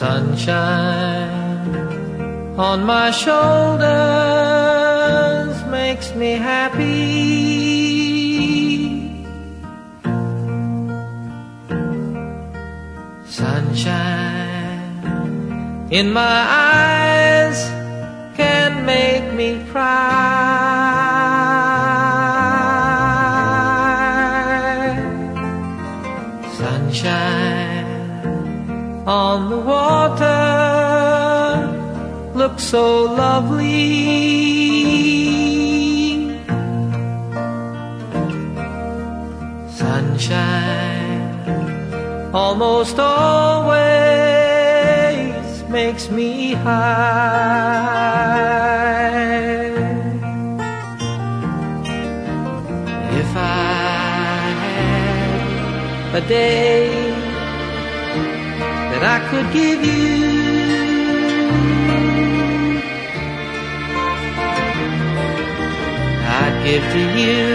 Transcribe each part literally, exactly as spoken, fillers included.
Sunshine on my shoulders makes me happy. Sunshine in my eyes can make me cry. Sunshine on the water looks so lovely. Sunshine almost always makes me high. If I had a day that I could give you, I'd give to you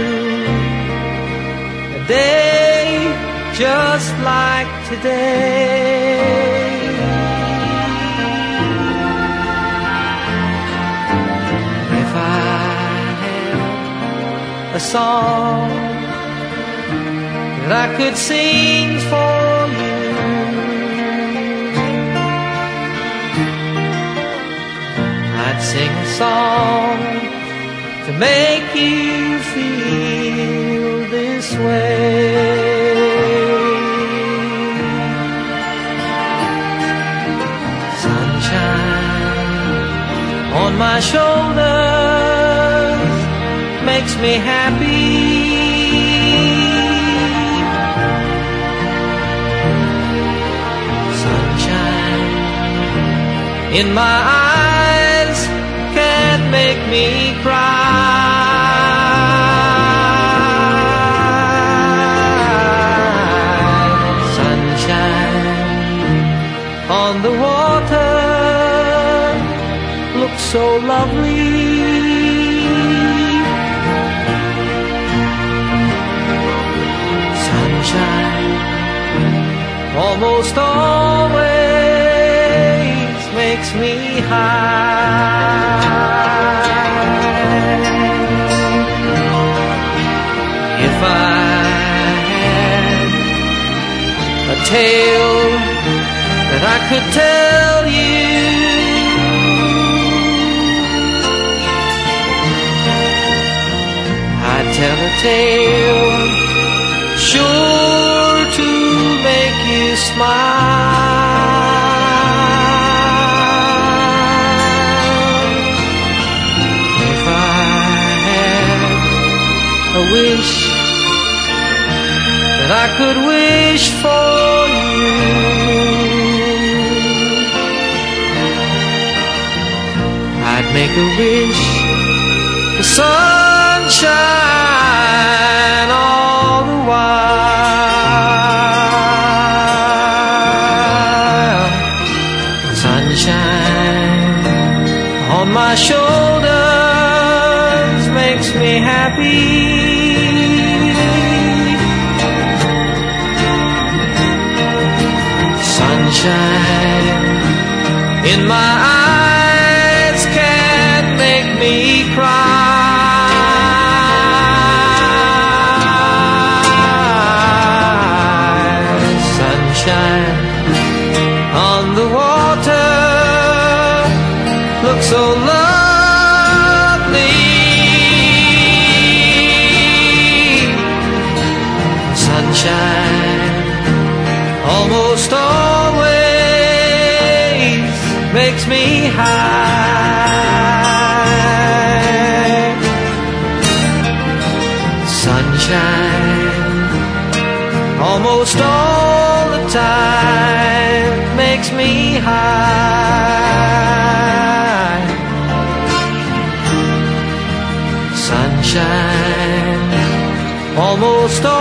a day just like today. If I had a song that I could sing for you, I'd sing a song to make you feel this way. Sunshine on my shoulders makes me happy. Sunshine in my eyes can make me cry. Sunshine on the water looks so lovely. Sunshine almost always makes me high. If I had a tale that I could tell you, I'd tell a tale sure to make you smile. If I had a wish that I could wish for you, I'd make a wish for sunshine all the while. Sunshine on my shoulders makes me happy. Sunshine in my eyes can make me cry. Sunshine on the water looks so lovely. Sunshine almost always makes me high. Sunshine almost all the time makes me high. Sunshine almost all